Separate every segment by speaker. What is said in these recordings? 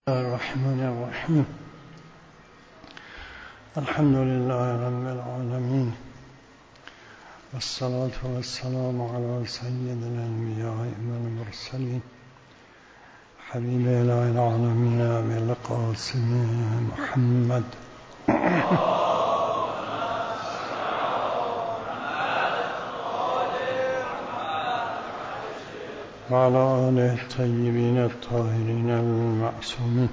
Speaker 1: الرحمن الرحيم. الحمد لله رب العالمين، والصلاة والسلام على سيد الأنبياء والمرسلين حبيب إله العالمين أبي القاسم محمد وعلى آله الطيبين الطاهرين المعصومين.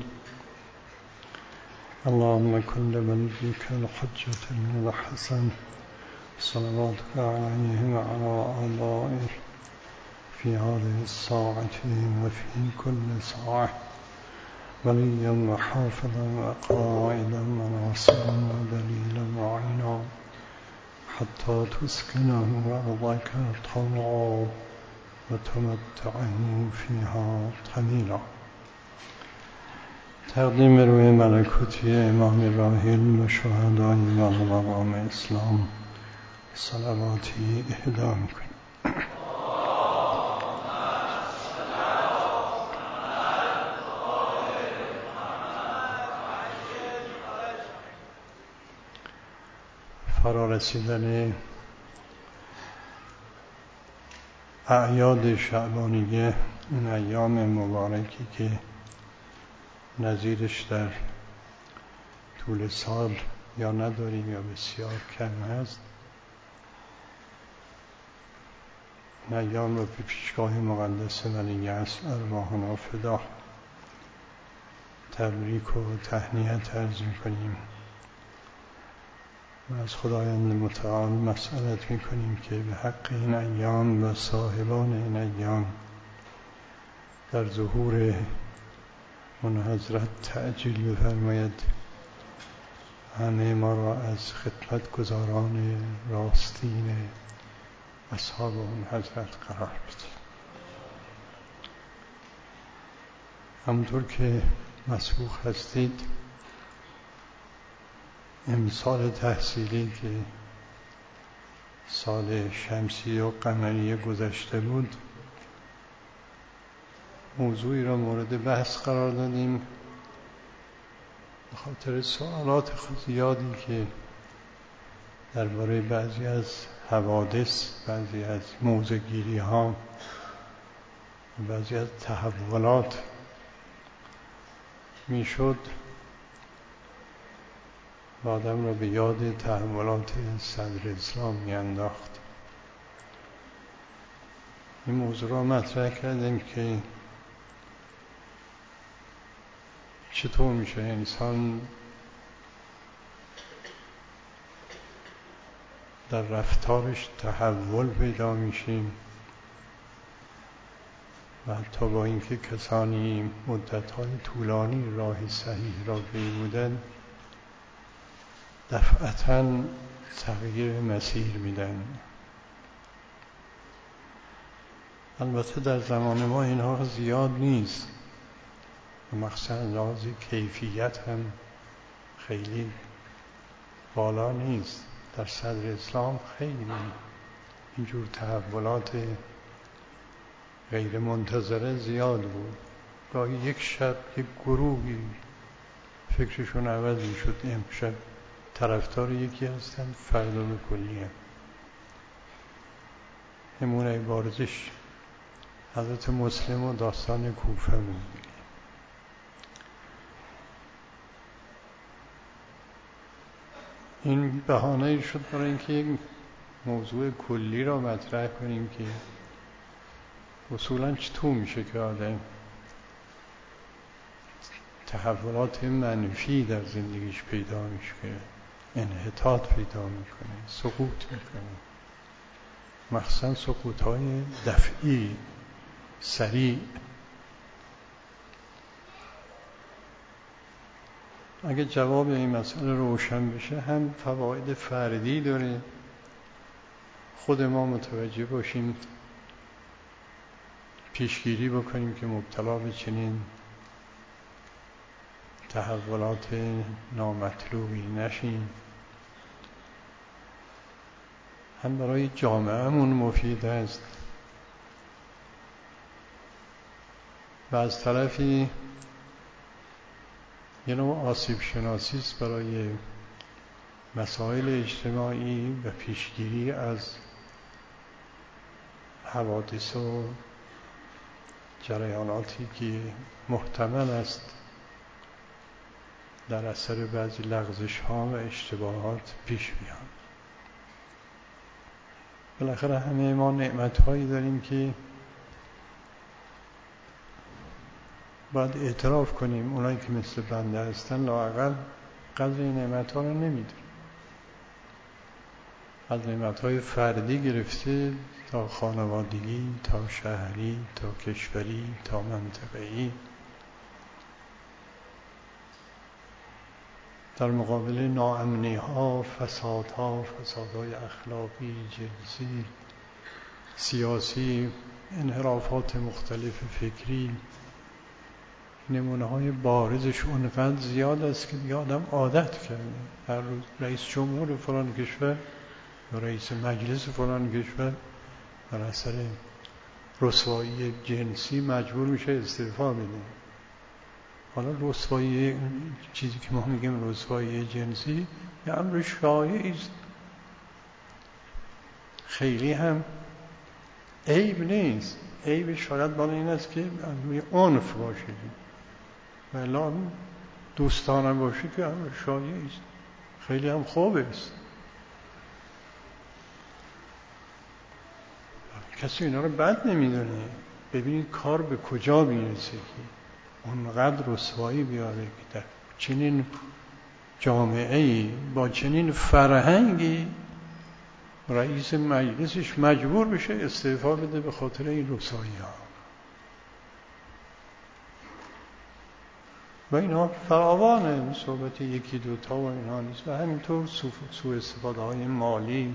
Speaker 1: اللهم كن لوليك الحجة بن الحسن صلواتك عليه وعلى آبائه في هذه الساعة وفي كل ساعة وليا وحافظا وقائدا وناصرا ودليلا وعينا حتى تسكنه أرضك طوعا وتمتعه فيها طويلا. تقدیم روی ملکوتی امام راحل و شهدای مقام اسلام صلواتی اهدا میکنیم. فرارسیدن اعیاد شعبانیه، این ایام مبارکی که نظیرش در طول سال یا نداریم یا بسیار کم هست، این ایام رو به پیشگاه مقدس ولی اصل ارواحنا فدا تبریک و تهنیت عرض می‌کنیم و از خداوند متعال مسئلت می‌کنیم که به حق این ایام و صاحبان این ایام در ظهور اون حضرت تعجیل بفرماید، همه ما را از خدمت گزاران راستین اصحاب اون حضرت قرار بده. همونطور که مسبوق هستید، امسال تحصیلی که سال شمسی و قمری گذشته بود، موضوعی را مورد بحث قرار دادیم به خاطر سوالات زیادی که درباره بعضی از حوادث، بعضی از موضع‌گیری ها، بعضی از تحولات میشد و آدم را به یاد تحولات صدر اسلام میانداخت. این موضوع را مطرح کردیم که چطور میشه انسان در رفتارش تحول پیدا میشیم و حتی با اینکه کسانی مدت‌های طولانی راه صحیح را پیمودند، دفعتاً تغییر مسیر میدن. البته در زمان ما اینها زیاد نیست و مخصوصاً لحاظ کیفیت هم خیلی بالا نیست. در صدر اسلام خیلی اینجور تحولات غیر منتظره زیاد بود. گاهی یک شب یک گروهی فکرشون عوض میشد، امشب طرفدار یکی هستند، فردا به کلیه. نمونه بارزش حضرت مسلم و داستان کوفه بود. این بهانه شد برای اینکه یک موضوع کلی را مطرح کنیم که اصولاً چطور میشه که آدم تحولات منفی در زندگیش پیدا میشه، انحطاط پیدا میکنه، سقوط میکنه، مخصوصاً سقوط‌های دفعی سریع. اگه جواب این مسئله روشن بشه، هم فواید فردی داره، خود ما متوجه باشیم، پیشگیری بکنیم که مبتلا به چنین تحولات نامطلوبی نشیم، هم برای جامعه‌مون مفید است و از طرفی یه نوع آسیب شناسی است برای مسائل اجتماعی و پیشگیری از حوادث و جریاناتی که محتمل است در اثر بعضی لغزش‌ها و اشتباهات پیش بیان. بالاخره همه ما نعمت‌هایی داریم که باید اعتراف کنیم اونایی که مثل بنده هستن لااقل قدر این نعمت‌ها رو نمی‌دونن. از نعمت‌های فردی گرفته تا خانوادگی، تا شهری، تا کشوری، تا منطقه‌ای، در مقابل ناامنی‌ها، فسادهای اخلاقی، جنسی، سیاسی، انحرافات مختلف فکری، نمونه‌های بارزش اونقدر زیاد است که دیگه آدم عادت کرده. هر روز رئیس جمهور فلان کشور یا رئیس مجلس فلان کشور بر اثر رسوایی جنسی مجبور میشه استعفا بده. حالا رسوایی، چیزی که ما میگیم رسوایی جنسی، یه امر شایعی است، خیلی هم عیب نیست. عیب شاید بالا این است که روی عنف باشه، ولی دوستانه باشه که امر شایعی است، خیلی هم خوب است. کسی اینا رو بد نمیدونه. ببینید کار به کجا میرسه که اونقدر رسوایی بیاره که در چنین جامعه‌ای با چنین فرهنگی رئیس مجلسش مجبور بشه استعفا بده به خاطر این رسوایی‌ها. و اینا فراوانه، صحبت یکی دوتا و اینا نیست. و همینطور سوء استفاده های مالی.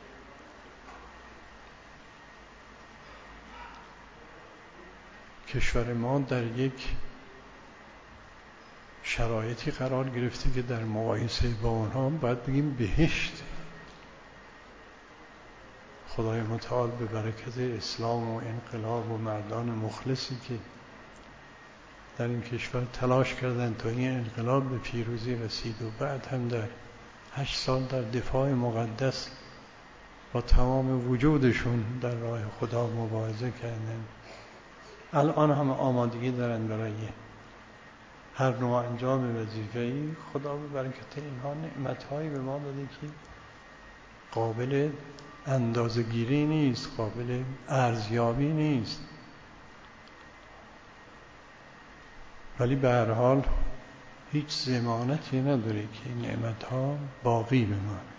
Speaker 1: کشور ما در یک شرایطی قرار گرفته که در مقایسه با اونها باید بگیم بهشت. خدای متعال به برکت اسلام و انقلاب و مردان مخلصی که در این کشور تلاش کردند تا این انقلاب به پیروزی رسید و بعد هم در 8 سال در دفاع مقدس با تمام وجودشون در راه خدا مبارزه کردند. الان هم آمادگی دارن برای هر نوع انجام وظیفه‌ای. خدا به برکت اینها نعمت‌هایی به ما داده که قابل اندازه‌گیری نیست، قابل ارزیابی نیست. ولی به هر حال هیچ ضمانتی نداره که این نعمت‌ها باقی بمانه،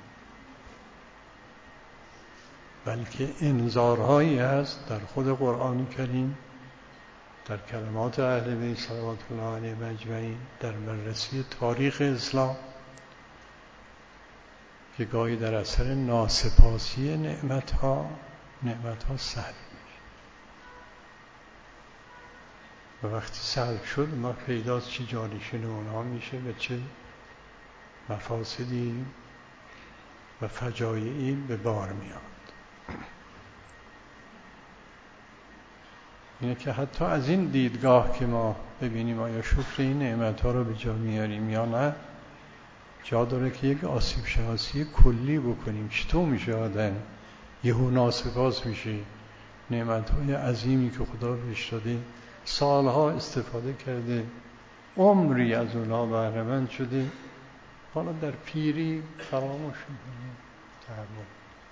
Speaker 1: بلکه انذارهایی هست در خود قرآن کریم، در کلمات اهل بیت صلوات الله علیهم اجمعین، در بررسی تاریخ اسلام، که گاهی در اثر ناسپاسی نعمت‌ها سلب میشه و وقتی سلب شد ما پیداست چه جانشین اونها میشه و چه مفاسدی و فجایعی به بار میاد. اینه که حتی از این دیدگاه که ما ببینیم آیا شکر این نعمت‌ها رو به جا میاریم یا نه، جا داره که یک آسیب شناسی کلی بکنیم. چطور میشه آدم یهو ناسپاس میشه؟ نعمت‌های عظیمی که خدا بهش داده، سالها استفاده کرده، عمری از اونها بهره مند شده، حالا در پیری فراموش میکنه. تحمل.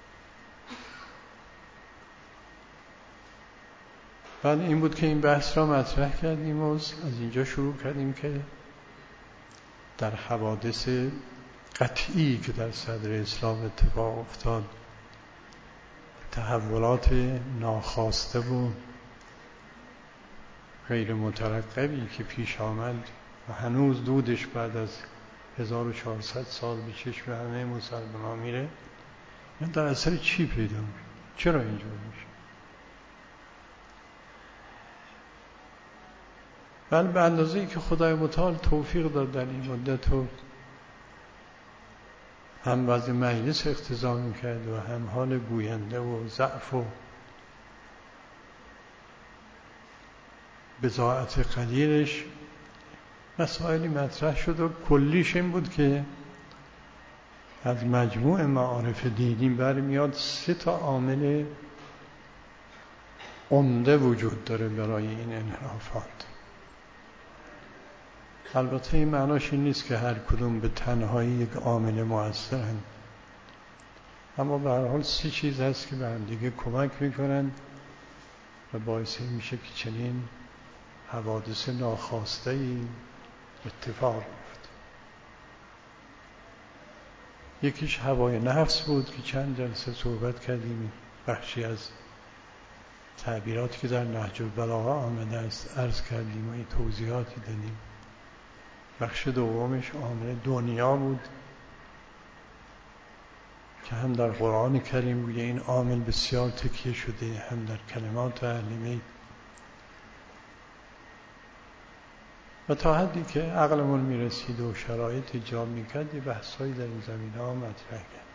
Speaker 1: بعد این بود که این بحث را مطرح کردیم و از اینجا شروع کردیم که در حوادث قطعی که در صدر اسلام اتفاق افتاد، تحولات ناخواسته و غیر مترقبی که پیش آمد و هنوز دودش بعد از 1400 سال به چشم همه مسلمان‌ها میره، این در اثر چی پیدا میشه؟ چرا اینجور میشه؟ بل به اندازه‌ای که خدای متعال توفیق داد در این مدت و هم وضع مجلس اقتضا می‌کرد و هم حال گوینده و ضعف و بضاعت قلیلش، مسائلی مطرح شد و کلیش این بود که از مجموع معارف دینی برمیاد 3 عامل عمده وجود داره برای این انحرافات. البته این معناش این نیست که هر کدوم به تنهایی یک عامل مؤثرن، اما به هر حال 3 چیز هست که به هم دیگه کمک میکنن و باعث میشه که چنین حوادث ناخواسته‌ای اتفاق بیفته. یکیش هوای نفس بود که چند جلسه صحبت کردیم، بخشی از تعبیراتی که در نهج البلاغه آمده است عرض کردیم و این توضیحاتی دادیم. بخش دومش عامل دنیا بود که هم در قرآن کریم روی این عامل بسیار تکیه شده، هم در کلمات اهل بیت، و تا حدی که عقلمون میرسید و شرایط ایجاب میکرد یه بحثایی در این زمینه‌ها مطرح کرد.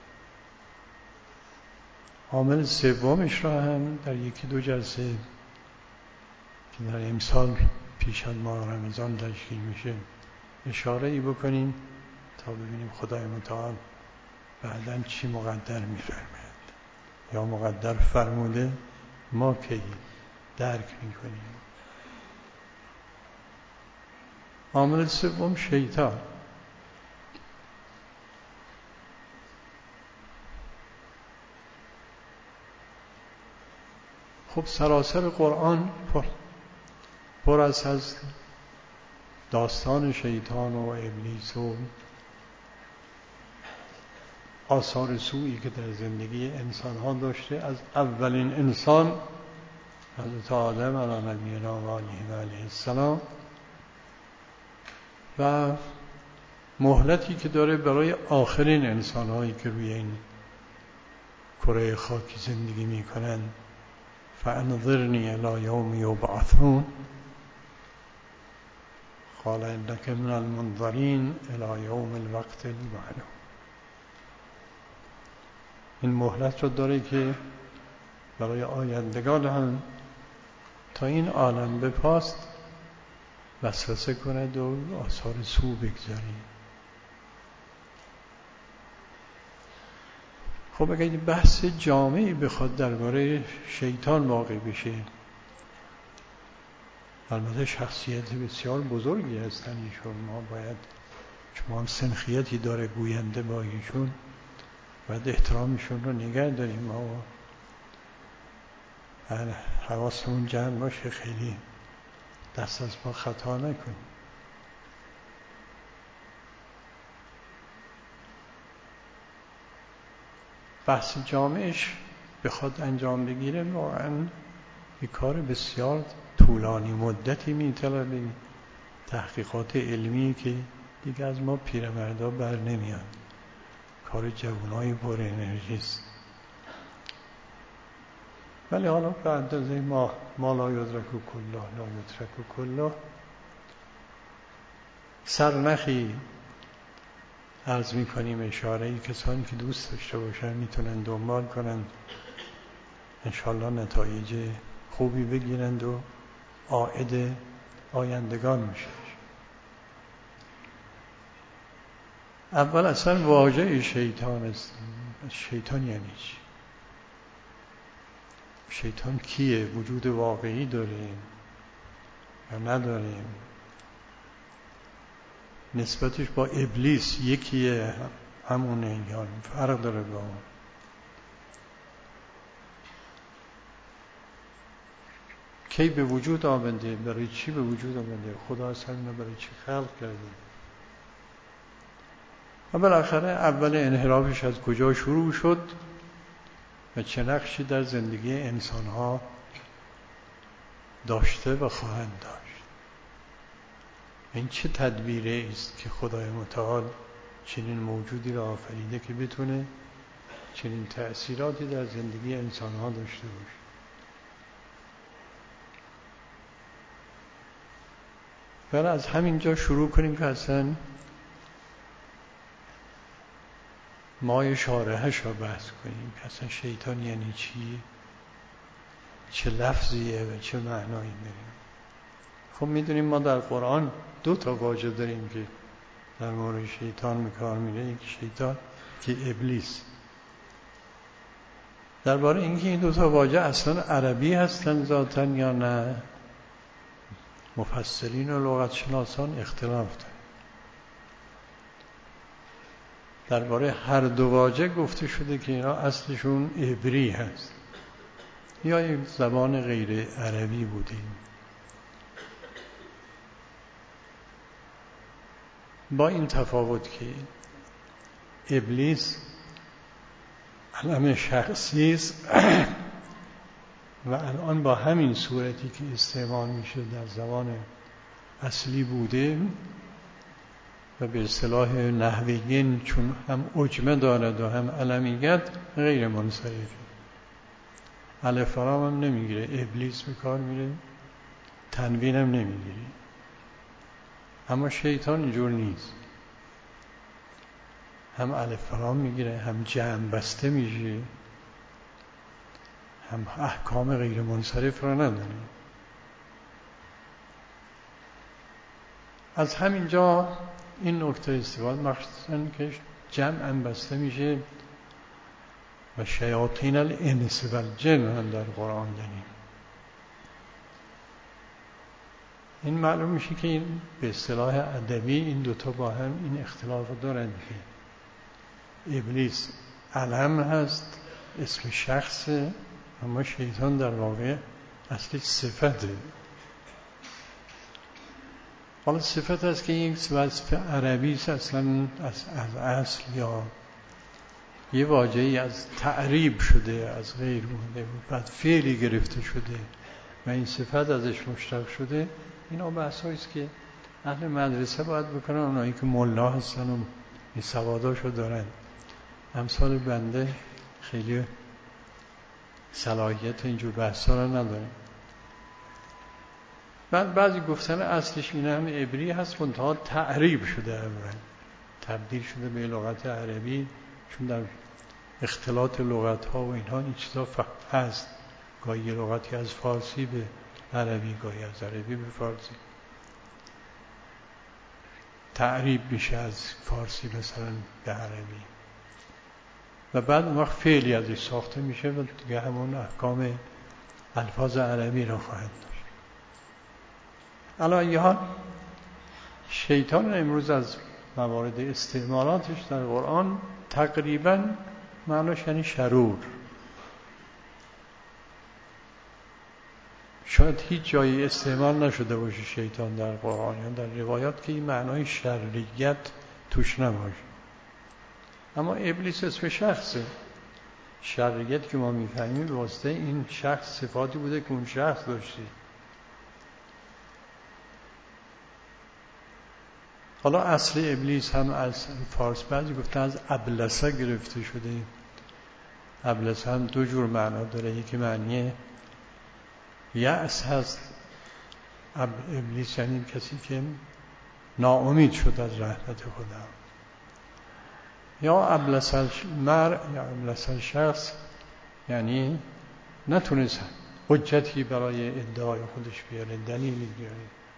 Speaker 1: عامل سومش را هم در 1-2 جلسه که در امسال پیش از ماه رمضان تشکیل میشه اشاره ای بکنیم تا ببینیم خدای متعال بعداً چی مقدر میفرماید یا مقدر فرموده ما کی درک میکنیم. عامل سوم شیطان. خب سراسر قرآن پر است از داستان شیطان و ابلیس و آثار سوئی که در زندگی انسان ها داشته، از اولین انسان حضرت آدم علی نبینا و علیه السلام و مهلتی که داره برای آخرین انسان هایی که روی این کره خاکی زندگی می کنن. فانظرنی الی یوم یبعثون قال انک من المنظرین الی یوم الوقت المعلوم. این مهلت رو داره که برای آیندگان هم تا این عالم بپاست وسوسه کند و آثار سو بگذاری. خب اگر این بحث جامعی بخواد درباره شیطان واقع بشه، البته شخصیت بسیار بزرگی هستن ایشون، ما باید چون هم سنخیتی داره گوینده با ایشون باید احترامشون رو نگه داریم، ما حواسمون جمع باشه خیلی دست از ما خطا نکنیم. بحث جامعش بخواد انجام بگیره واقعا یک کار بسیار طولانی مدتی میطلبه، تحقیقات علمی که دیگه از ما پیرمردا بر نمیاد، کار جوانای پر انرژی است. ولی حالا به اندازه ما لا یدرک کله لا یترک کله سرنخی عرض میکنیم، اشاره‌ای کسانی که دوست داشته باشن میتونن دنبال کنن، انشالله نتایج خوبی بگیرند و عائد آیندگان میشه. اول اصلا واژه شیطان است. شیطان یعنی چی؟ شیطان کیه؟ وجود واقعی داریم یا نداریم؟ نسبتش با ابلیس یکیه همونه یا فرق داره با اون؟ کی به وجود آمده؟ برای چی به وجود آمده؟ خدا اصلا برای چی خلق کرده؟ و بالاخره اول انحرافش از کجا شروع شد و چه نقشی در زندگی انسان‌ها داشته و خواهند داشت. این چه تدبیری است که خدای متعال چنین موجودی را آفریده که بتونه چنین تأثیراتی در زندگی انسان‌ها داشته باشه. برای از همینجا شروع کنیم که اصلا ما شارحش را بحث کنیم که اصلا شیطان یعنی چی، چه لفظیه و چه معنایی داره. خب میدونیم ما در قرآن 2 تا واژه داریم که در مورد شیطان به کار میره، یکی شیطان که ابلیس. درباره اینکه این 2 تا واژه اصلا عربی هستن ذاتاً یا نه، مفسرین و لغت شناسان اختلاف دارن. درباره هر 2 واژه گفته شده که اینا اصلشون عبری هست یا یک زبان غیر عربی بوده. با این تفاوت که ابلیس علم شخصی است و الان با همین صورتی که استعمال میشه در زبان اصلی بوده و به اصطلاح نحویین چون هم عجمه دارد و هم علمیت غیر منصرفه. الف و لام هم نمیگیره، ابلیس به کار میره، تنوین هم نمیگیره. اما شیطان اینجور نیست، هم الف و لام میگیره، هم جمع بسته میشه، هم احکام غیر منصرف را نداره. از همینجا این نکته استفاده مخصوصا که جمع هم بسته میشه و شیاطین الانس و الجن هم در قرآن داریم. این معلوم میشه که این به اصطلاح ادبی این 2 تا با هم این اختلاف رو دارن که ابلیس علم هست، اسم شخصه، اما شیطان در واقع اصلی صفته. حالا صفت است که یک وصف عربی است اصلا از اصل یا یه واژه‌ای از تعریب شده، از غیر مونده بود، بعد فعلی گرفته شده و این صفت ازش مشتق شده. اینا بحثایی است که اهل مدرسه باید بکنن، اونایی که ملا هستن و این سواداشو دارن. امثال بنده خیلی صلاحیت اینجور بحثا رو ندارن. بعضی گفتن اصلش این هم عبری هست، منتها تعریب شده، اول تبدیل شده به لغت عربی، چون در اختلاط لغت ها و اینها این چیزا هست. گاهی لغتی از فارسی به عربی، گاهی از عربی به فارسی تعریب میشه، از فارسی مثلا به عربی، و بعد اون وقت فعلی ازش ساخته میشه و دیگه همون احکام الفاظ عربی رو خواهد داشت. علی حال شیطان امروز از موارد استعمالاتش در قرآن تقریبا معناش یعنی شرور. شاید هیچ جایی استعمال نشده باشه شیطان در قرآن یا در روایات که این معنای شریعت توش نباشه. اما ابلیس اسم شخصه. شریعت که ما میفهمیم به واسطه این شخص صفاتی بوده که اون شخص داشته. حالا اصل ابلیس هم از فارس بعضی گفتن از ابلسه گرفته شده. ابلسه هم 2 جور معنا داره، یکی معنی یأس هست، ابلیس یعنی کسی که ناامید شد از رحمت خدا، یا ابلس المرء یا ابلس الشخص یعنی نتونست حجتی برای ادعای خودش بیاره، دلیلی بیاره.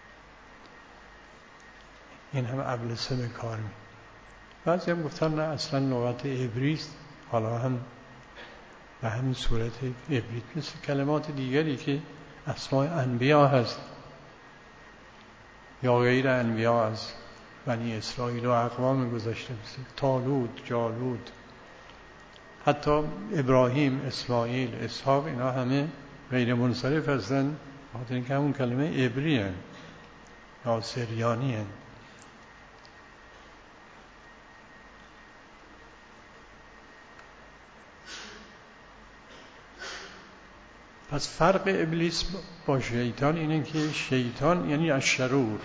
Speaker 1: این هم ابلسه به کار می. بعضی هم گفتن نه اصلا لغت عبریست، حالا هم به همین صورت عبریت، مثل کلمات دیگری که اسماء انبیا هست یا غیر انبیا از بنی اسرائیل و اقوام گذشته، مثل طالوت، جالوت، حتی ابراهیم، اسماعیل، اسحاق، اینا همه غیر منصرف هستن، خاطر اینکه همون کلمه عبری هست یا سریانی هست. پس فرق ابلیس با شیطان اینه که شیطان یعنی الشرور،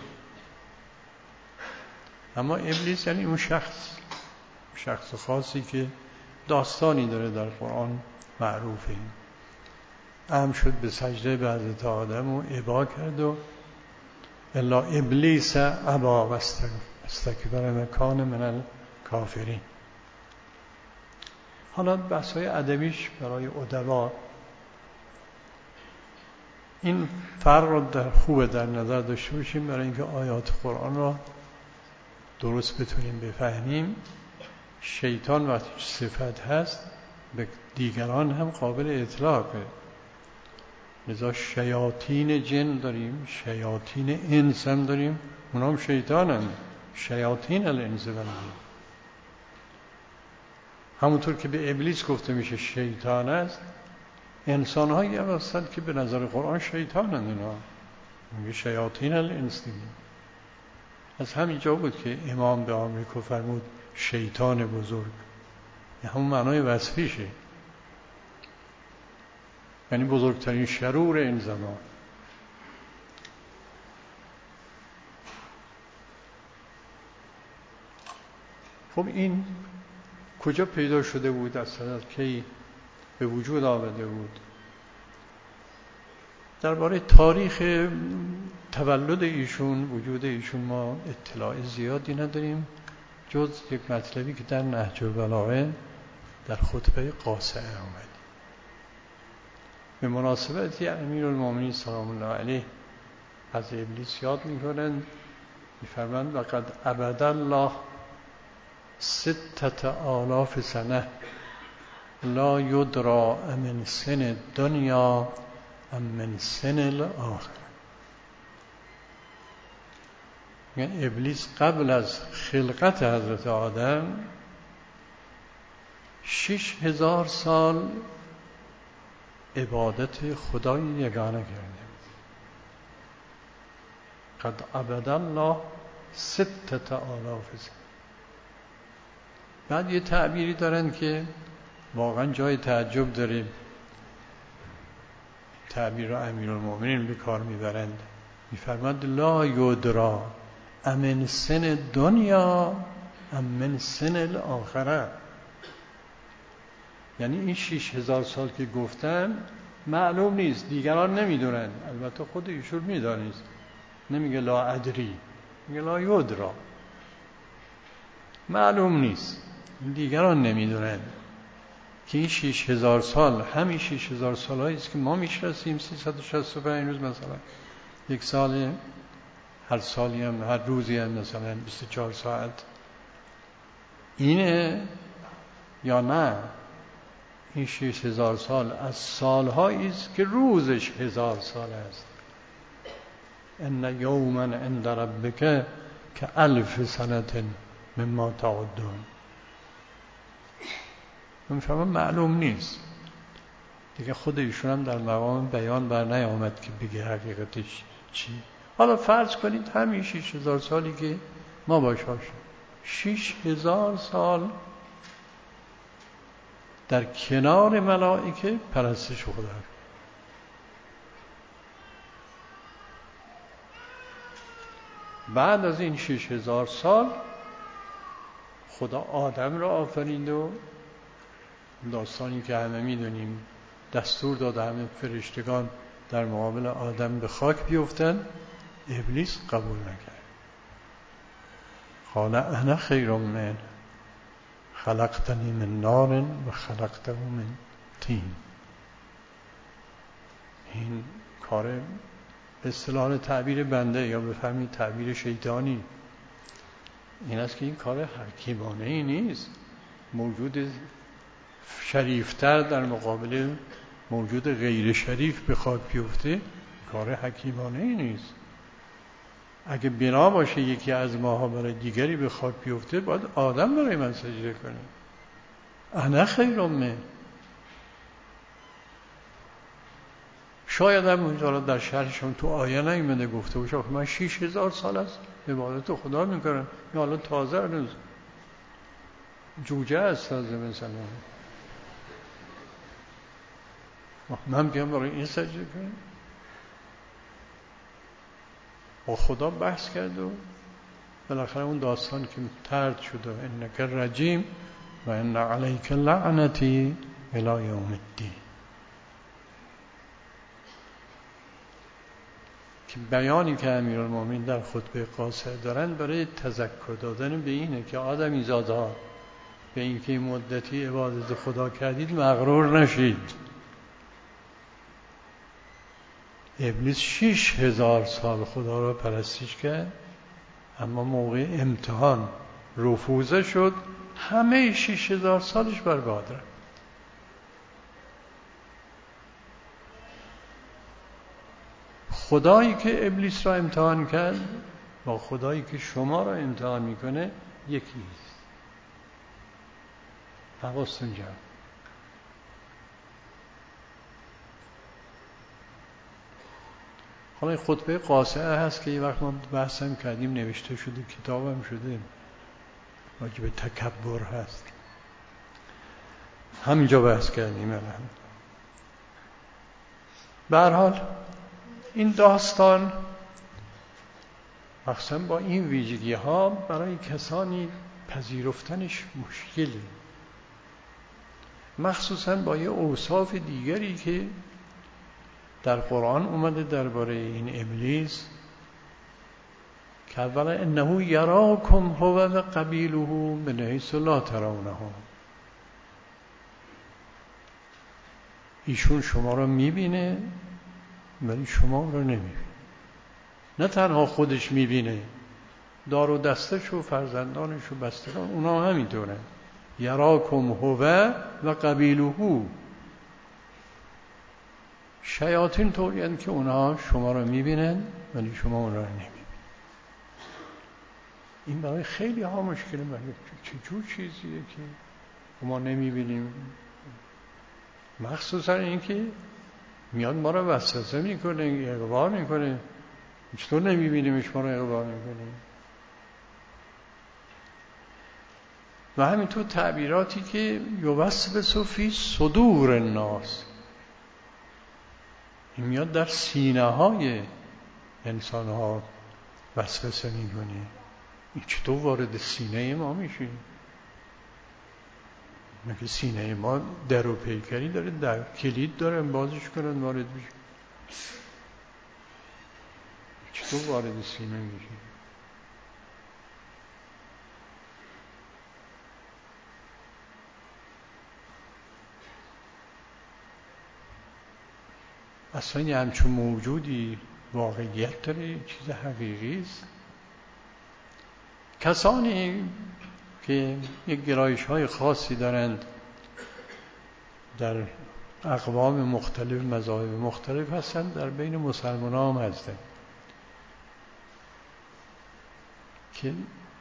Speaker 1: اما ابلیس یعنی اون شخص خاصی که داستانی داره در قرآن معروفه. ام شد به سجده به حضرت آدم و ابا کرد و الا ابلیس ابا و استکبر و کان من الکافرین. حالا بحث‌های ادبیش برای ادبا این فرق رو خوبه در نظر داشته باشیم برای اینکه آیات قرآن را درست بتونیم بفهمیم. شیطان وقتی صفت هست به دیگران هم قابل اطلاقه. لذا شیاطین جن داریم، شیاطین انس هم داریم، اونا هم شیطان هم، شیاطین الانس و الجن. همونطور که به ابلیس گفته میشه شیطان است، انسان هایی هم هستند که به نظر قرآن شیطان هستند. اینا میگه شیاطین الانس دیگه. از همینجا بود که امام به آمریکا فرمود شیطان بزرگ، همون معنای وصفیشه، یعنی بزرگترین شرور این زمان. خب این کجا پیدا شده بود؟ اصلا کی به وجود آمده بود؟ درباره تاریخ تولد ایشون، وجود ایشون ما اطلاع زیادی نداریم جز یک مطلبی که در نهج البلاغه در خطبه قاصعه آمد. به مناسبت امیرالمومنین سلام الله علیه از ابلیس یاد میکنند، میفرمند لقد عبد الله 6000 سنه لا یدری من سن دنیا ام من سن الاخره. یعنی ابلیس قبل از خلقت حضرت آدم 6000 سال عبادت خدای یگانه کرده. قد عبد الله 6000 سنه. بعد یه تعبیری دارن که واقعا جای تعجب داره، تعبیر را امیرالمومنین به کار میبرند، میفرماد لا یدرا امن سن دنیا ام من سن الاخره. یعنی این 6000 سال که گفتن معلوم نیست، دیگران نمیدونن، البته خود ایشون میدانست، نمیگه لا ادری، میگه لا یدرا، معلوم نیست، دیگران نمیدونن که این 6000 سال همین 6000 سال هایی است که ما میشناسیم. 365 روز مثلا یک سال، هر سالی هم هر روزی هم مثلا 24 ساعت اینه یا نه؟ این 6000 سال از سالهایی است که روزش 1000 سال است. ان یوما عند ربک که 1000 سنه مما تعدون. میفهمم معلوم نیست دیگه. خود ایشون هم در مقام بیان بر نیامد که بگه حقیقتش چی. حالا فرض کنید همین 6000 سالی که ما باش آشنا، 6000 سال در کنار ملائکه پرستش خدا. بعد از این 6000 سال خدا آدم را آفرید و داستانی که همه میدونیم، دستور داد همه فرشتگان در مقابل آدم به خاک بیفتن. ابلیس قبول نکرد. قال انا خیر منه خلقتنی من نار و خلقته من طین. این کار به اصطلاح تعبیر بنده یا بفهمید تعبیر شیطانی این است که این کار حکیمانه ای نیست. موجود شریفتر در مقابل موجود غیر شریف به خاک بیفته، کار حکیمانه ای نیست. اگه بنا باشه یکی از ماها برای دیگری به خاک بیفته، باید آدم برای من سجده کنه. انا خیر منه. شاید هم اونجا در شرحشون تو آیه نیامده گفته باشه من 6000 سال است عبادت خدا میکنم، یا حالا تازه هنوز جوجه است تازه مثلا من بیام برای این سجده کنم. با خدا بحث کرد و بالاخره اون داستان که طرد شد و انک رجیم و ان علیک لعنتی الی یوم الدین، که بیانی که امیرالمومنین در خطبه قاصعه دارن برای تذکر دادن به اینه که آدمی زادها به اینکه مدتی عبادت خدا کردید مغرور نشید. ابلیس 6000 سال خدا را پرستش کرد، اما موقع امتحان رفوزه شد، همه 6000 سالش برباد رفت. خدایی که ابلیس را امتحان کرد با خدایی که شما را امتحان میکنه یکی است. حواستون جمع. حالا خطبه قاصعه هست که یه وقت ما بحثم کردیم، نوشته شده، کتابم شده، راجع به تکبر هست، همینجا بحث کردیم. به هر حال این داستان مخصوصا با این ویژگی ها برای کسانی پذیرفتنش مشکلی، مخصوصا با یه اوصاف دیگری که در قرآن اومده درباره این ابلیس که اولا انه یراکم هو و قبیله من حیث لا ترونهم، ایشون شما رو میبینه ولی شما رو نمیبینه. نه تنها خودش میبینه، دار و دستش و فرزندانش و بستگان اونا همینطوره. یراکم هو و قبیله، شیاطین طوریند که اونا شما رو میبینن ولی شما اونا رو نمیبینن. این برای خیلی ها مشکله. چجور چیزیه که ما نمیبینیم؟ مخصوصا این که میاد ما رو وسوسه میکنه، اغوا میکنه. چطور نمیبینیمش ما رو اغوا میکنه؟ و همینطور تعبیراتی که یوسوس فی صدور الناس، این میاد در سینه های انسان ها وسوسه میکنه. این چطور وارد سینه ما میشه؟ مگه سینه ما در و پیکری داره، در کلید داره، بازش کنن وارد میشه؟ چطور وارد سینه میشه؟ اصلا یه همچون موجودی واقعیت داره، چیز حقیقی است. کسانی که یک گرایش های خاصی دارند در اقوام مختلف، مذاهب مختلف هستند، در بین مسلمان ها هم هستند که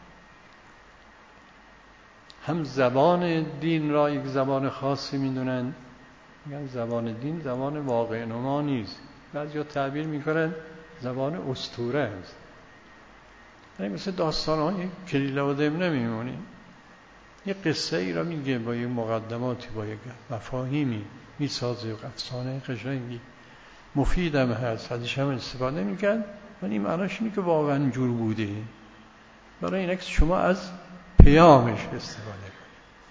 Speaker 1: هم زبان دین را یک زبان خاصی میدونند، میگن زبان دین زبان واقع نما نیست، بعضیا تعبیر میکنند زبان اسطوره است. یعنی مثل داستان های کلیله و دمنه میمونیم، یه قصه ای را میگه با یه مقدماتی، با یه مفاهیمی میسازه، افسانه قشنگی مفیدم هست، ازش هم استفاده میکرد، ولی این معناش اینه که واقعا جور بوده. برای این عکس شما از پیامش استفاده کنید.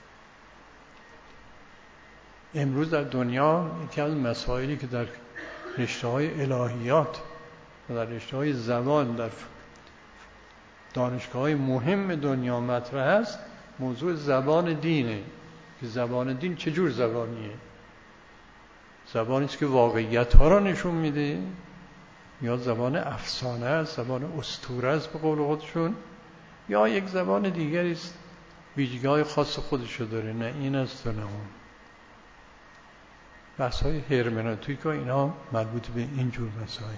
Speaker 1: امروز در دنیا یکی از مسائلی که در رشته‌های الهیات و در رشته‌های زبان در دانشگاه‌های مهم دنیا مطرح است، موضوع زبان دینه که زبان دین چجور زبانیه؟ زبانی است که واقعیت‌ها را نشون میده، یا زبان افسانه است، زبان اسطوره است به قول خودشون، یا یک زبان دیگری است ویژگی‌های خاص خودشو داره؟ نه این است و نه اون. بحث‌های هرمنوتیک و اینا مربوط به این جور مسائل.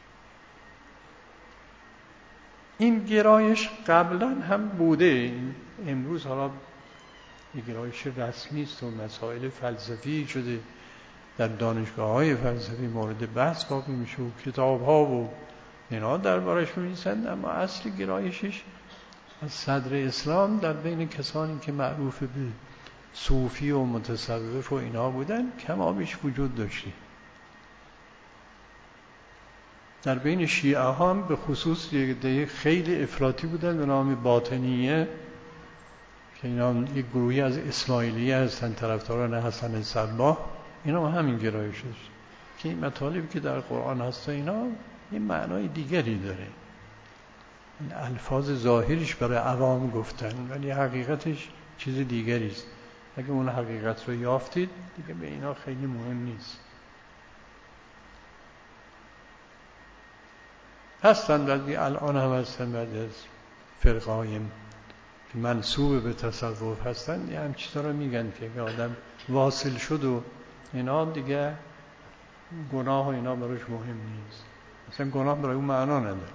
Speaker 1: این گرایش قبلا هم بوده، امروز حالا یک گرایش رسمی است و مسائل فلسفی شده، در دانشگاه‌های فلسفی مورد بحث واقع میشه و کتاب‌ها و اینا دربارش می‌نویسند، اما اصل گرایشش از صدر اسلام در بین کسانی که معروف به صوفی و متصوف و اینا بودن کمابیش وجود داشته. در بین شیعه هم به خصوص یک خیلی افراطی بودن به نام باطنیه که اینا یک گروهی از اسماعیلیه هستن، طرفداران حسن الصباح. اینا همین گرایش است که این مطالبی که در قرآن هست اینا این معنای دیگری داره، این الفاظ ظاهریش برای عوام گفتن ولی حقیقتش چیز دیگری است. اگه اون حقیقت رو یافتید دیگه به اینا خیلی مهم نیست. هستن بعضی الان هم هستن بعضی از فرقای که منسوب به تصوف هستن یه هم چیزا رو میگن که آدم واصل شد و اینا دیگه گناه و اینا براش مهم نیست، اصلا گناه برای اون معنا نداره.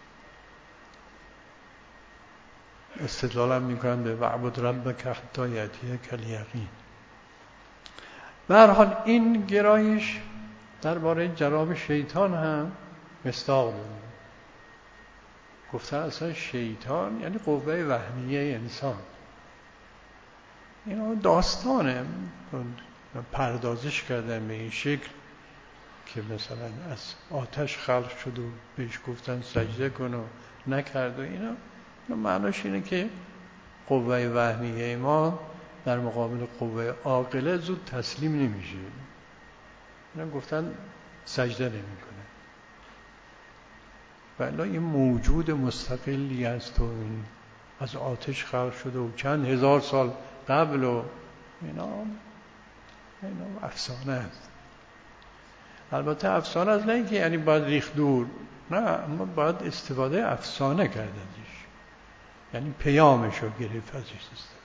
Speaker 1: استدلالم میکنن به وعبد ربک حتی یأتیک الیقین. به هر حال این گرایش درباره جناب شیطان هم مصداق داره. گفتن اصلا شیطان یعنی قوه وهمیه انسان. اینا داستانه پردازش کردن به این شکل که مثلا از آتش خلق شد و بهش گفتن سجده کن و نکرد و اینا معناش اینه که قوه وهمیه ما در مقابل قوه عاقله زود تسلیم نمیشه. اینا گفتن سجده نمیکنه. ولی این موجود مستقلی است و این از آتش خلق شده و چند هزار سال قبل و اینا افسانه است. البته افسانه است، نه اینکه یعنی باید ریخت دور، نه، اما باید استفاده افسانه کرد ازش، یعنی پیامش رو گرفت ازش استفاده.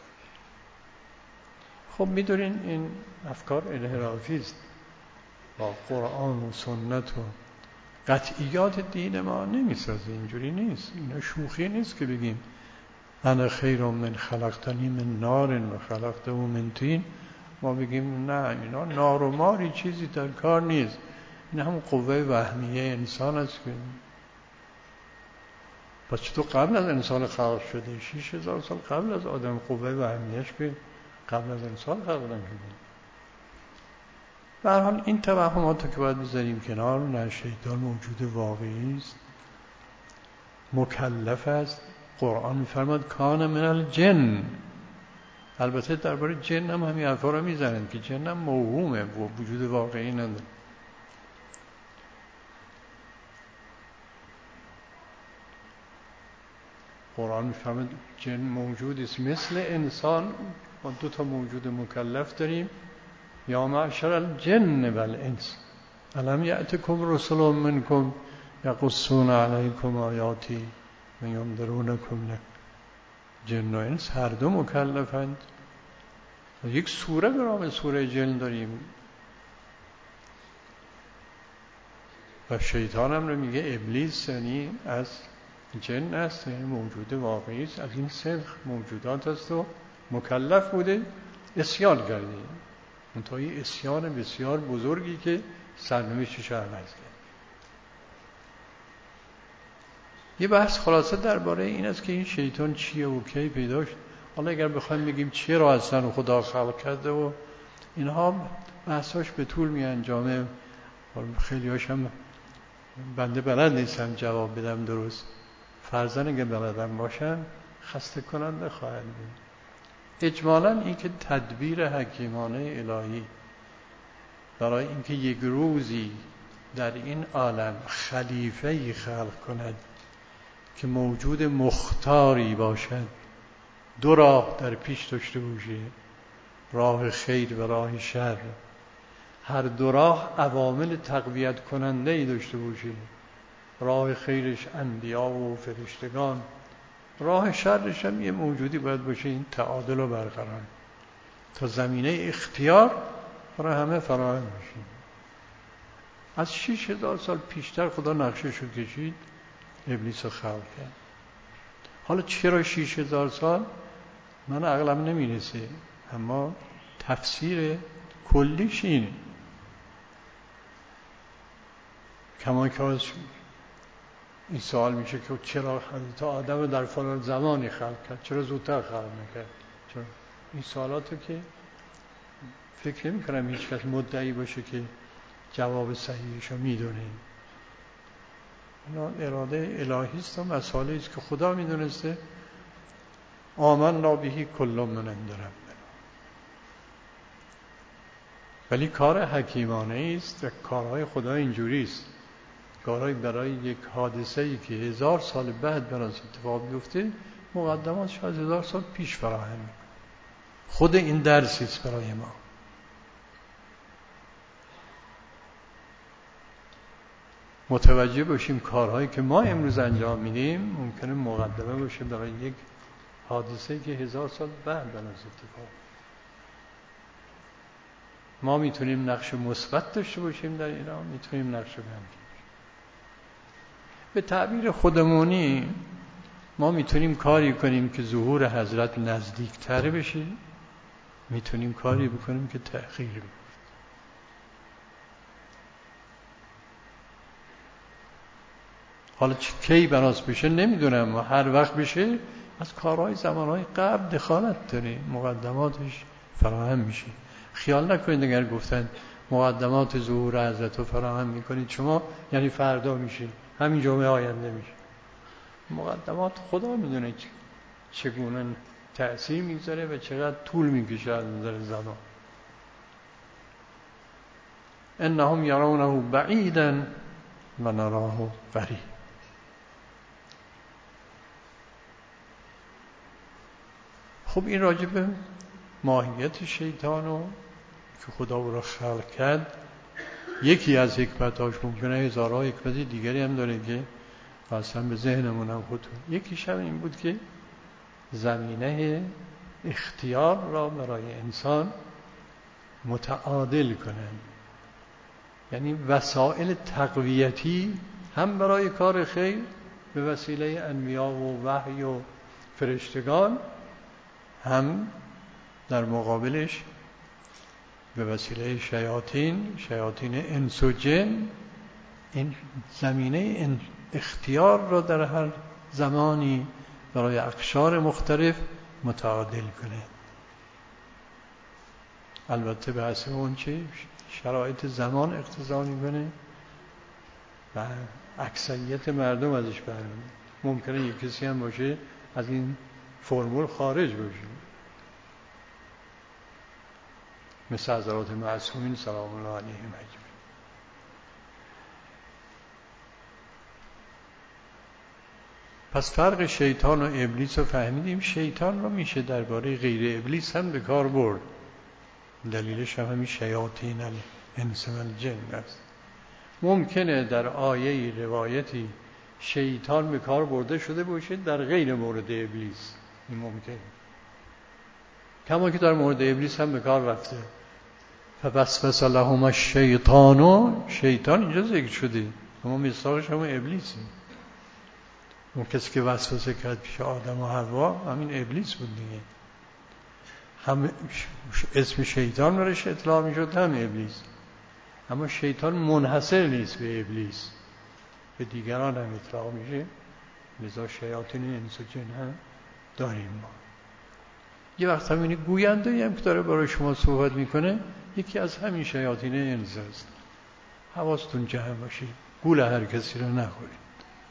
Speaker 1: خب میدونین این افکار انحرافی است، با قرآن و سنت و قطعیات دین ما نمیسازه. اینجوری نیست، اینا شوخی نیست که بگیم انا خیر من خلقتنی من نار و خلقته من طین. ما بگیم نه، اینا نار و ماری چیزی در کار نیست، این هم قوه وهمیه انسان است که پس چطور قبل از انسان خلق شده 6000 سال قبل از آدم قوه وهمیهش که قبل از انسان خلق نشده. به هر حال این توهمات رو که باید بذاریم کنار. نه، شیطان موجود واقعی است، مکلف است. قرآن می‌فرماد کان من الجن. البته درباره جن هم همین حرفا رو میزنن که جن هم موهومه، وجود واقعی نداره. قرآن می‌فرماد جن موجود است مثل انسان. ما 2 موجود مکلف داریم، یا معشر الجن والانس الم یأتکم رسل منکم یقصون علیکم آیاتی و ینذرونکم. جن و انس هر دو مکلفند. یک سوره به نام سوره جن داریم و شیطان هم رو میگه ابلیس، یعنی از جن است، یعنی موجود واقعی است، از این سنخ موجودات است و مکلف بوده عصیان کرده. منتهی عصیان بسیار بزرگی که سرنوشتش عوض کرد. یه بحث خلاصه درباره این است که این شیطان چیه و کی پیدا شد. حالا اگر بخوایم بگیم چرا اصلا خدا خلق کرده و اینها بحثاش به طول می انجامه. خیلی هاشم بنده بلد نیستم جواب بدم درست. فرضاً اگه بلدم باشن خسته کننده خواهد بود. اجمالاً این که تدبیر حکیمانه الهی برای اینکه یک روزی در این عالم خلیفه‌ای خلق کند که موجود مختاری باشد، 2 راه در پیش داشته باشه، راه خیر و راه شر. هر 2 راه عوامل تقویت کننده‌ای داشته باشه. راه خیرش انبیا و فرشتگان، راه شرش هم یه موجودی باید باشه این تعادل رو برقرار تا زمینه اختیار برای همه فراهم بشه. از 6000 سال پیشتر خدا نقشه‌ش رو کشید، ابلیس رو خلق کرد. حالا چرا 6000 سال من عقلم نمیرسه، اما تفسیر کلیش اینه. کما که این سوال میشه که چرا حضرت آدم رو در فلان زمانی خلق کرد، چرا زودتر خلق نکرد؟ چرا؟ این سوالاتو که فکر نمی کنم هیچ کس مدعی باشه که جواب صحیحش رو میدونه. اینا اراده الهی است و مسائلی است که خدا میدونسته. آمنا به کل من عند ربنا. ولی کار حکیمانه است و کارهای خدا اینجوری است. کارهای برای یک حادثه‌ای که 1000 سال بعد براش اتفاق بیفته مقدمات شاید 1000 سال پیش فراهم می‌کنه. خود این درسی است برای ما. متوجه باشیم کارهایی که ما امروز انجام میدیم ممکنه مقدمه باشه برای یک حادثه که 1000 سال بعد از اتفاق. ما میتونیم نقش مثبت داشته باشیم در ایران، میتونیم نقش منفی. به تعبیر خودمونی ما میتونیم کاری کنیم که ظهور حضرت نزدیکتر بشه، میتونیم کاری بکنیم که تأخیر بیفته. حالا کی بناس بشه نمیدونم، و هر وقت بشه از کارهای زمانهای قبل دخالت داره، مقدماتش فراهم میشه. خیال نکنید اگر گفتن مقدمات ظهور حضرت رو فراهم میکنید شما یعنی فردا میشه، همین جمعه آینده میشه. مقدمات خدا میدونه چگونه تأثیر میگذاره و چقدر طول میکشه از نظر زمان. انهم یرونه بعیدا و نراه قریب. خب این راجب ماهیت شیطان و که خدا او را خلق کرد یکی از حکمتاش، ممکنه هزارها حکمت دیگری هم داره که اصلا به ذهنمون هم خودتون. یکیش هم این بود که زمینه اختیار را برای انسان متعادل کنند، یعنی وسایل تقویتی هم برای کار خیر به وسیله انبیا و وحی و فرشتگان، هم در مقابلش به وسیله شیاطین انس و جن، این زمینه اختیار را در هر زمانی برای اقشار مختلف متعادل کنه. البته به حسب اون چه شرایط زمان اقتضا میکنه و اکثریت مردم ازش برمیاد. ممکنه یک کسی هم باشه از این فرمول خارج باشه، مثل حضرات معصومین سلام الله علیهم اجمعین. پس فرق شیطان و ابلیس رو فهمیدیم. شیطان رو میشه درباره غیر ابلیس هم به کار برد، دلیلش هم همین شیاطین الانس و الجن است. ممکنه در آیه روایتی شیطان به کار برده شده باشه در غیر مورد ابلیس، این ممکنه، کما که در مورد ابلیس هم به کار رفته. فوسوس لهما الشیطان، شیطان اینجا ذکر شده اما مصداقش هم ابلیسه. اون کسی که وسوسه کرد پیش آدم و حوا همین ابلیس بود دیگه. هم اسم شیطان برش اطلاع میشد هم ابلیس. اما شیطان منحصر نیست به ابلیس، به دیگران هم اطلاع میشه، لذا شیاطین انس و جن هم داریم ما. یه وقت همینی گوینده هم که داره برای شما صحبت میکنه یکی از همین شیاطین انس است. حواستون جمع باشید گول هر کسی رو نخورید.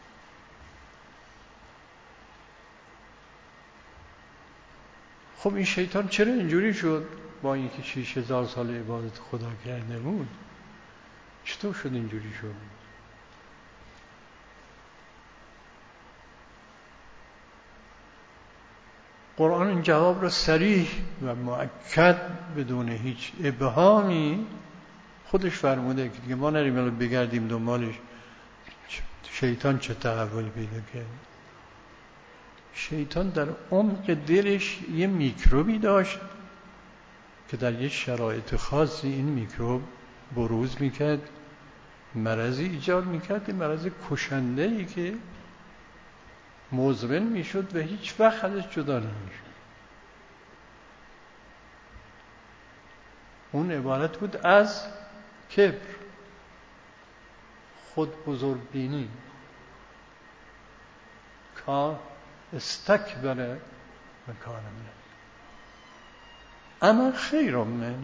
Speaker 1: خب این شیطان چرا اینجوری شد؟ با اینکه 6000 سال عبادت خدا کرده بود چطور شد اینجوری شد؟ قرآن این جواب را صریح و مؤکد بدون هیچ ابهامی خودش فرموده که دیگه ما نریم الان بگردیم دنبالش شیطان چه تحول پیدا کرد. شیطان در عمق دلش یه میکروبی داشت که در یه شرایط خاصی این میکروب بروز میکرد، مرضی ایجاد میکرد، این مرض کشنده‌ای که مزمن میشد و هیچ وقت ازش جدا نمیشد. اون عبارت بود از کبر، خود بزرگبینی، کار استکبر مکان من اما خیر من.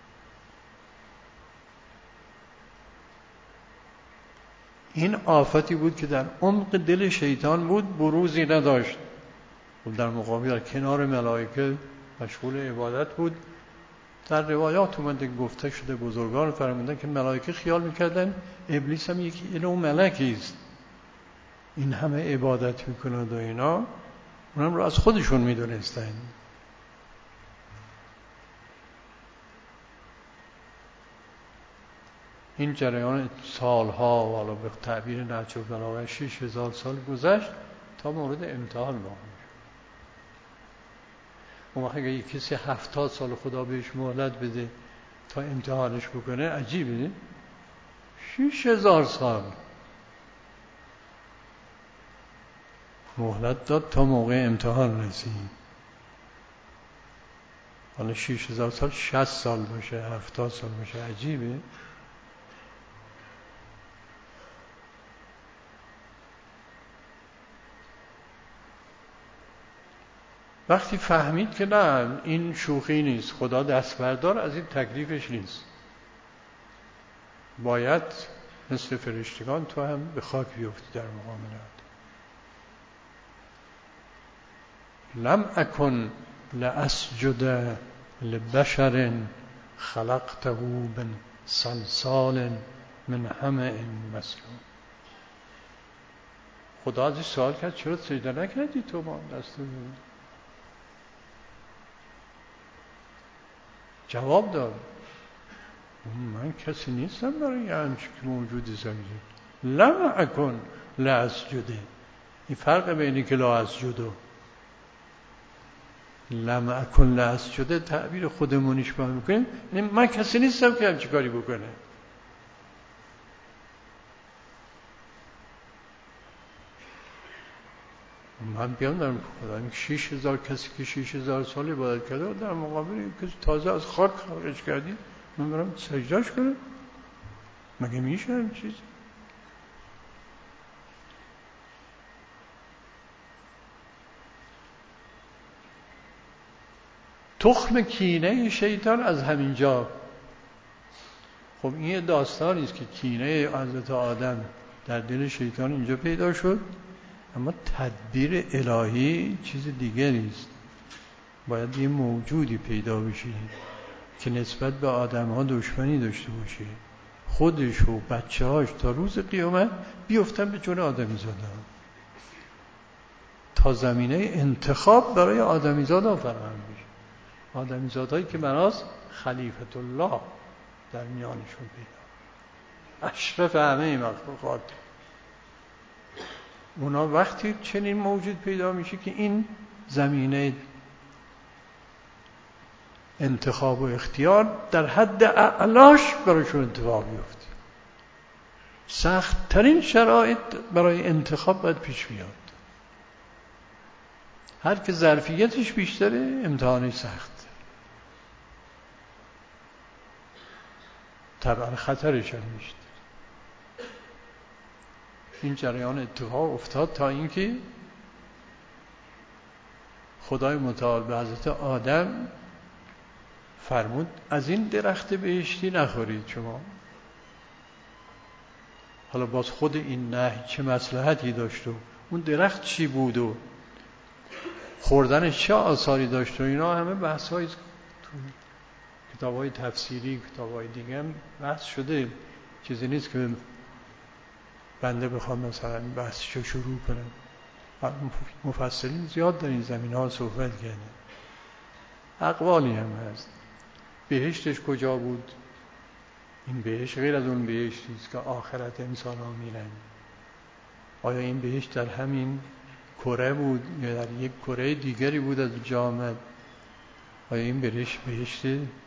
Speaker 1: این آفتی بود که در عمق دل شیطان بود، بروزی نداشت. و در مقابل در کنار ملائکه مشغول عبادت بود. در روایات اومده گفته شده بزرگان فرمودن که ملائکه خیال میکردن ابلیس هم یکی اله و ملکی است، این همه عبادت میکنند و اینا، اونم رو از خودشون میدونستن. این جریان سالها و حالا به تعبیر نهج البلاغه 6000 سال گذشت تا مورد امتحان واقع شد. اون وقت اگه کسی 70 سال خدا بهش مهلت بده تا امتحانش بکنه عجیبه. 6000 سال مهلت داد تا موقع امتحان رسید. حالا 6000 سال 60 سال باشه، 70 سال باشه، عجیبه. وقتی فهمید که نه این شوخی نیست، خدا دست بردار از این تکلیفش نیست، باید مثل فرشتگان تو هم به خاک بیفتی در مقابلت. لم اکن لاسجد لبشر خلقته من صلصال من حمأ مسنون. خدا ازش سوال کرد چرا سجده نکردی تو؟ ما دست جواب داد من کسی نیستم برای همچین موجودی سجده. لم اکن لاسجده. این فرق بینی که لا اسجده لم اکن لاسجده تعبیر خودمونیش با هم بکنیم، من کسی نیستم که همچین کاری بکنه. من بیام در خدا 6000 کسی که 6000 سال عبادت کرده در مقابل کسی تازه از خاک خلقش کردی من برم سجدهش کنم؟ مگه میشه این چیز؟ تخم کینه شیطان از همینجا. خب این داستانی است که کینه حضرت آدم در دل شیطان اینجا پیدا شد، اما تدبیر الهی چیز دیگری است. باید یه موجودی پیدا بشه که نسبت به آدم‌ها دشمنی داشته باشه، خودش و بچه‌هاش تا روز قیامت بیفتن به جون آدمیزادها، تا زمینه انتخاب برای آدمیزادها فراهم بشه. آدمیزادهایی که بناس خلیفت الله در میانشون پیدا، اشرف همه مخلوقات. اونا وقتی چنین موجود پیدا میشه که این زمینه انتخاب و اختیار در حد اعلاش برایشون اتفاق بیفته، سخت ترین شرایط برای انتخاب باید پیش بیاد. هر که ظرفیتش بیشتره امتحانش سخت، طبعا خطرش هم بیشتر. این جریان اتفاق افتاد تا اینکه خدای متعال به حضرت آدم فرمود از این درخت بهشتی نخورید شما. حالا باز خود این نهی چه مصلحتی داشت و اون درخت چی بود و خوردنش چه آثاری داشت و اینا همه بحث‌های تو کتاب‌های تفسیری، کتاب‌های دیگه هم بحث شده. چیزی نیست که بنده بخوام مثلا بحثشو شروع کنم. مفسرین زیاد در این زمینه‌ها صحبت کردن، اقوالی هم هست. بهشتش کجا بود؟ این بهشت غیر از اون بهشتی است که آخرت انسان‌ها میرن. آیا این بهشت در همین کره بود یا در یک کره دیگری بود از جامعه؟ آیا این بهشت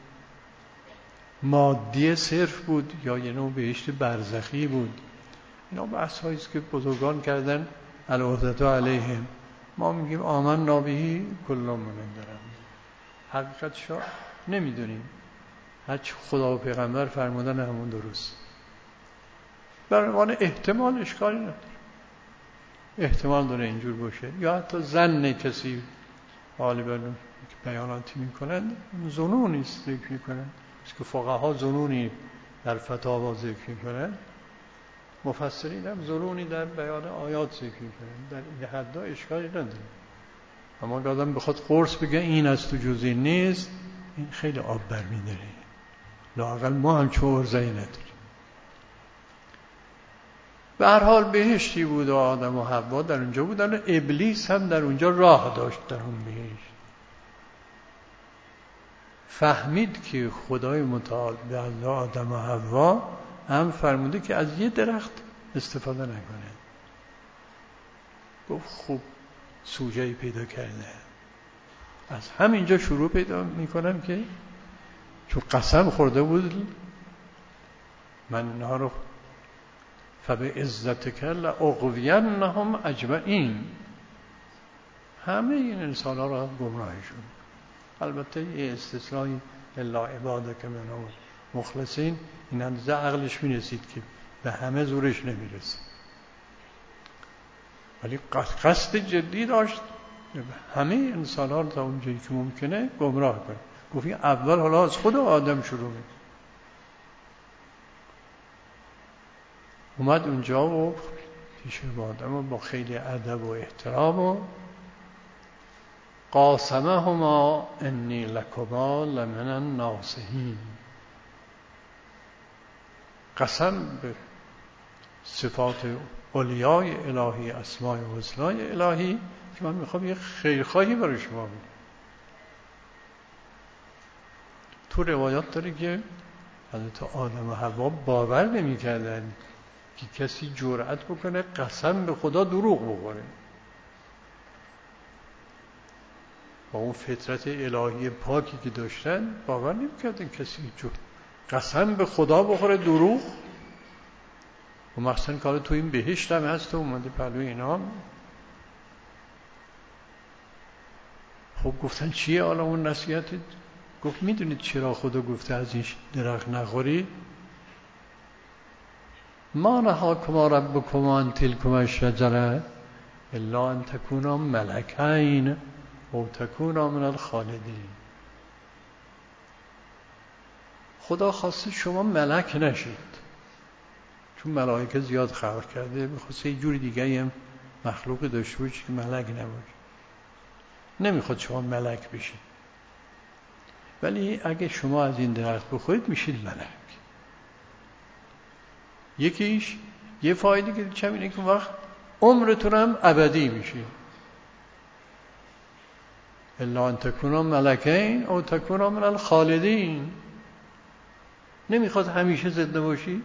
Speaker 1: مادی صرف بود یا یه نوع بهشت برزخی بود؟ اینا بحث هایی است که بزرگان کردن العهدة علیهم. ما میگیم آمنا به کل من عند ربنا. حقیقتش رو نمیدونیم، هرچی خدا و پیغمبر فرمودن همون درست. برای عنوان احتمال اشکالی نداره، احتمال داره اینجور باشه، یا حتی ظن کسی غالبا که بیاناتی میکنن ظنونی است ذکر میکنن، است که فقها ظنونی در فتاوا ذکر میکنن، مفسرین هم ظنونی در بیان آیات ذکر میکنن. در این حدا اشکالی نداره، اما اگه آدم بخواد قرص بگه این است و جز این نیست، این خیلی آب برمی‌داره. لااقل ما هم چه ارزه‌ای نداریم. به هر حال بهشتی بود و آدم و حوا در اونجا بودن و ابلیس هم در اونجا راه داشت در اون بهشت. فهمید که خدای متعال به آدم و حوا هم فرموده که از یه درخت استفاده نکنه. گفت خوب سوژه‌ای پیدا کرده. از همینجا شروع پیدا میکنم که چون قسم خورده بود من اینها رو فبعزتک لأغوینهم اجمعین، همه این انسان ها را گمراهی شد. البته یه استثنایی الا عبادک منهم مخلصین، این اندازه عقلش میرسید که به همه زورش نمیرسید، ولی قصد جدی داشت همه انسان ها رو تا اونجایی که ممکنه گمراه کنه. گفت اول حالا از خود آدم شروع می. اومد اونجا و پیش آدم و با خیلی ادب و احترام و قاسمهما انی لکما لمن الناصحین، قسم به صفات اولیای الهی، اسماء و حسنای الهی که من میخوام یه خیرخواهی برای شما بدم. تو روایات داره که حضرت آدم و حوا باور نمی‌کردن که کسی جرأت بکنه قسم به خدا دروغ بخوره. با اون فطرت الهی پاکی که داشتن باور نمی‌کردن کسی قسم به خدا بخوره دروغ. و مخصوصا کار تو این بهشت هم هست و اومده پلوی اینا. خب گفتن چیه حالا اون نصیحتت؟ گفت میدونید چرا خدا گفته از این درخت نخوری؟ ما نهاکما ربکما عن تلکما الشجره الا ان تکونا ملکین او تکونا من الخالدین. خدا خواسته شما ملک نشید، چون ملائکه زیاد خلق کرده، میخواسته یه جوری دیگه هم مخلوق داشته باشه که ملک نباشه. نمیخواد شما ملک بشید، ولی اگه شما از این درخت بخورید میشید ملک. یکیش یه فایده که چه اینه که وقت عمرتون هم ابدی میشه. الا ان تکونا ملکین او تکونا من الخالدین. نمیخواد همیشه زنده باشید.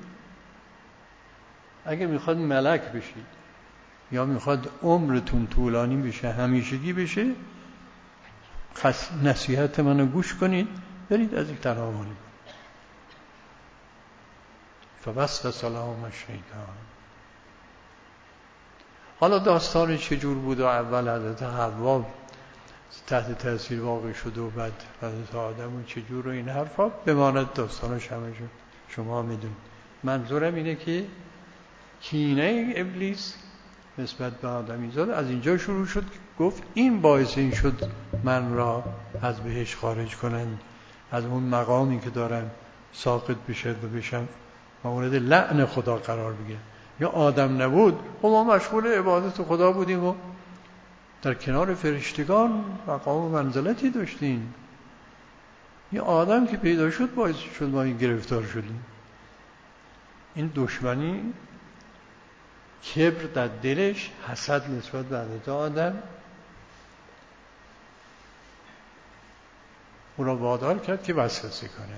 Speaker 1: اگه میخواد ملک بشید یا میخواد عمرتون طولانی بشه، همیشگی بشه، نصیحت منو گوش کنید، برید از این تناولی. فوسوس لهما الشیطان. حالا داستان چجور بود و اول حضرت حوا تحت تاثیر واقع شد و بعد حضرت آدم و چجور و این حرفا بماند داستانش همه شما میدونید. منظورم اینه که کینه ابلیس نسبت به آدمیزاد از اینجا شروع شد که گفت این باعث این شد من را از بهشت خارج کنند، از اون مقامی که دارم ساقط بشه و بشم مورد لعن خدا قرار بگیرم. یا آدم نبود و ما مشغول عبادت خدا بودیم و در کنار فرشتگان مقام و منزلتی داشتیم. یه آدم که پیدا شد باعث شد ما این گرفتار شدیم. این دشمنی، کبر در دلش، حسد نسبت به حضرت آدم او را وادار کرد که وسوسه کنه.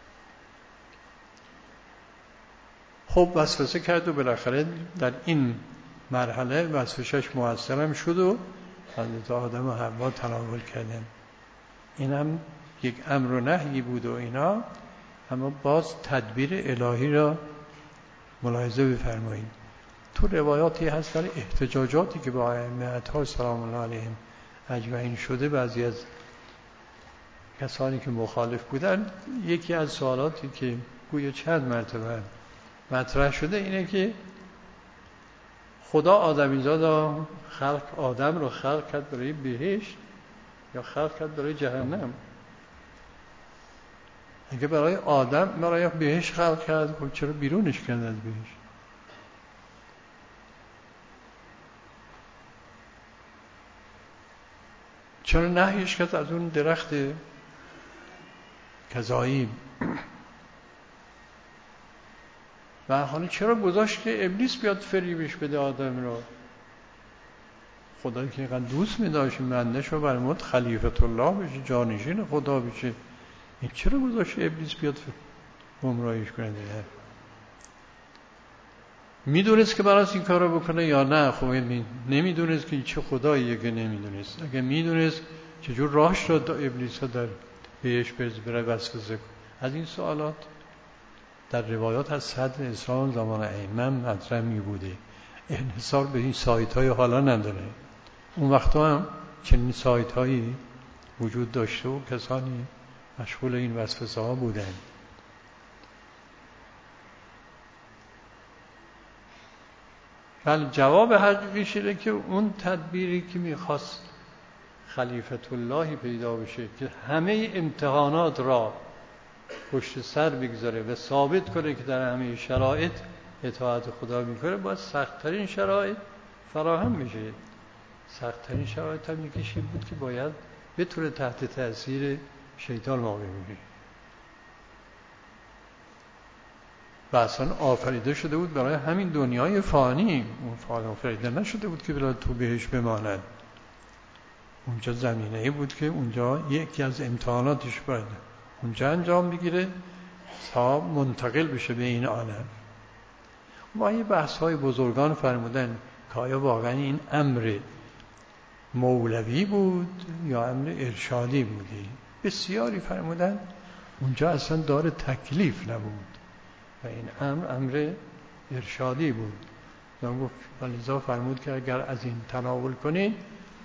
Speaker 1: خب وسوسه کرد و بالاخره در این مرحله وسوسه‌اش موثرم شد و حضرت آدم و حوا تناول کردن. این هم یک امر و نهی بود و اینا، اما باز تدبیر الهی را ملاحظه بفرمایید. تو روایاتی هست در احتجاجاتی که با ائمه اطهار سلام الله علیهم اجمعین شده، بعضی از کسانی که مخالف بودن، یکی از سوالاتی که گویا چند مرتبه مطرح شده اینه که خدا آدمیزاد آدم رو خلق کرد برای بهشت یا خلق کرد برای جهنم؟ اگه برای آدم برای بهشت خلق کرد، خب چرا بیرونش کرد از بهشت؟ چرا نهیش کرد از اون درخت کظایب؟ و حالا چرا گذاشت که ابلیس بیاد فریبش بده آدم رو؟ خدایی که اینقدر دوست می‌داشت بنده شو برمود خلیفت الله بشه، جانشین خدا بشه، این چرا گذاشت ابلیس بیاد گمراهیش کنه؟ میدونست که براش این کارو بکنه یا نه؟ خب نمیدونست که چه خداییه که نمیدونست. اگه میدونست چجور راهش رو ابلیس ها در بهش بره وسوسه کنه؟ از این سوالات در روایات از صدر اسلام زمان ائمه مطرح می بوده. انحصار به این سایت های حالا نداره. اون وقتا هم چنین سایت هایی وجود داشته و کسانی مشغول این وسوسه ها بودند. ولی جواب حقیقیش اینه که اون تدبیری که میخواست خلیفت اللهی پیدا بشه که همه امتحانات را پشت سر بگذاره و ثابت کنه که در همه شرایط اطاعت خدا میکنه، باید سخت‌ترین شرایط فراهم بشه. سخت‌ترین شرایط هم یکیش این بود که باید بتونه تحت تأثیر شیطان واقع بشه. و اصلا آفریده شده بود برای همین دنیای فانی. اون فانی آفریده نشده بود که برای تو بهش بماند. اونجا زمینه‌ای بود که اونجا یکی از امتحاناتش باید اونجا انجام بگیره تا منتقل بشه به این عالم. ما یه بحث‌های بزرگان فرمودن که آیا واقعا این امر مولوی بود یا امر ارشادی بودی؟ بسیاری فرمودن اونجا اصلا دار تکلیف نبود و این امر ارشادی بود. لذا فرمود که اگر از این تناول کنید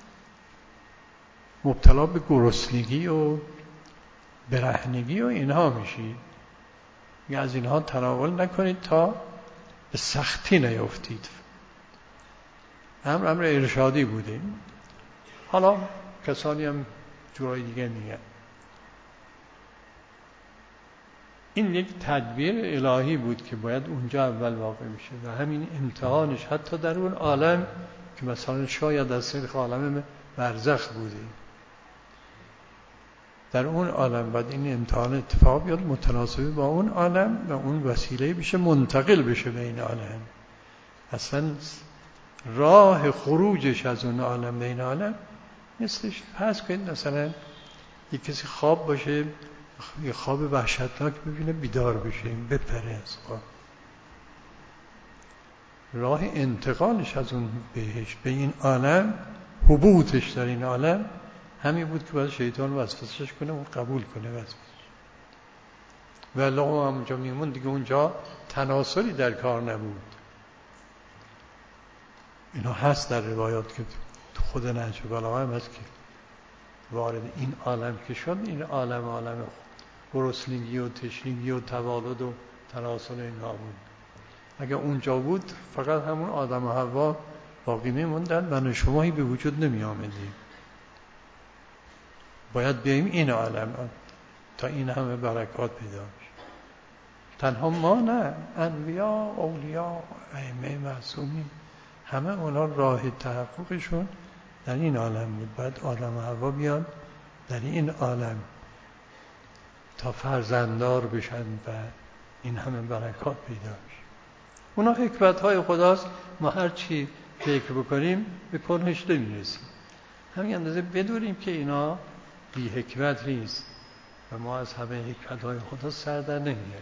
Speaker 1: مبتلا به گرسنگی و برهنگی و اینها میشید. یا از اینها تناول نکنید تا به سختی نیفتید. امر ارشادی بوده. حالا کسانی هم جورای دیگه میگن این یک تدبیر الهی بود که باید اونجا اول واقع میشه و همین امتحانش حتی در اون عالم که مثلا شاید از سرخ عالم برزخ بوده، در اون عالم بعد این امتحان اتفاق بیاد متناسب با اون عالم و اون وسیله بشه منتقل بشه به این عالم. اصلا راه خروجش از اون عالم به این عالم مثلش فرض کنید مثلا یک کسی خواب باشه، یه خواب وحشتناک ببینه بیدار بشه بپره از خواب. راه انتقالش از اون بهش به این عالم، حبوطش در این عالم همین بود که باید شیطان وسوسش کنه و قبول کنه وسوسش. ولی اونجا میمون دیگه اونجا تناسلی در کار نبود. اینا هست در روایات که خود نهج البلاغه هم هست که وارد این عالم که شد، این عالم گرسنگی و تشنگی و توالد و تناسل اینها بود. اگر اونجا بود فقط همون آدم و حوا باقی میموندن، من و شمایی به وجود نمی آمدیم. باید بیاییم این عالم تا این همه برکات پیدا بشه. تنها ما نه، انبیا، اولیا، ائمه معصومین همه اونا راه تحققشون در این عالم بود. باید آدم و حوا بیان در این عالم تا فرزنددار بشن و این همه برکات پیدا بشه. اونا حکمت‌های خداست. ما هر چی فکر بکنیم به کنهش نمیرسیم. همین اندازه بدونیم که اینا بی حکمت نیست و ما از همه حکمت‌های خدا سر در نمیاریم.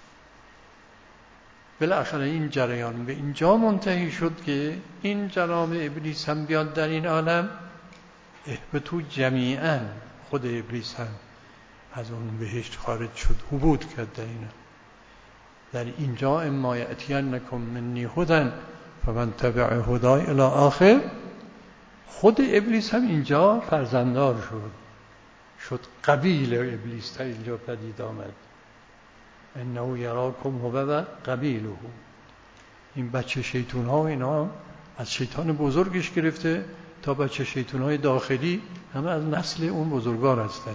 Speaker 1: بالاخره این جریان به اینجا منتهی شد که این جناب ابلیس هم بیاد در این عالم. اهبطوا جمیعا، خود ابلیس هم از اون بهشت خارج شد، هبوط کرد در اینجا. اما یأتینکم منی هدی فمن تبع هدای الی آخر. خود ابلیس هم اینجا فرزنددار شد قبیل ابلیس تا اینجا پدید آمد. انه یراکم هو و قبیله. این بچه شیطان ها و اینا از شیطان بزرگش گرفته تا بچه شیطان های داخلی همه از نسل اون بزرگان هستند.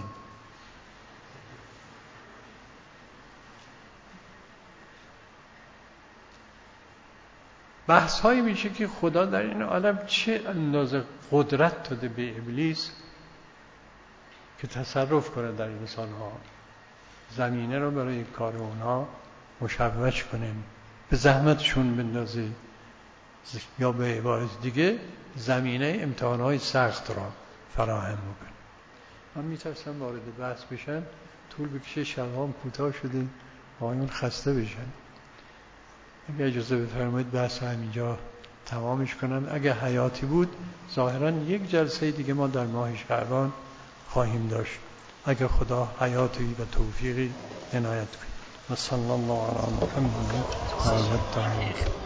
Speaker 1: بحث هایی میشه که خدا در این عالم چه اندازه قدرت داده به ابلیس که تصرف کنه در انسان ها، زمینه رو برای کار اونها مشوش کنه، به زحمتشون بندازه، یا به عبارت دیگه زمینه امتحانهای سخت را فراهم بکنه. من میترسم وارد بحث بشن، طول بکشه، شبام کوتاه شده، آقایون خسته بشن. اگه اجازه بفرمایید بحث همینجا تمامش کنم. اگه حیاتی بود ظاهراً یک جلسه دیگه ما در ماه شعبان خواهیم داشت، اگه خدا حیاتی و توفیقی عنایت کنه. و صلی الله علی محمد و آله الطاهرین.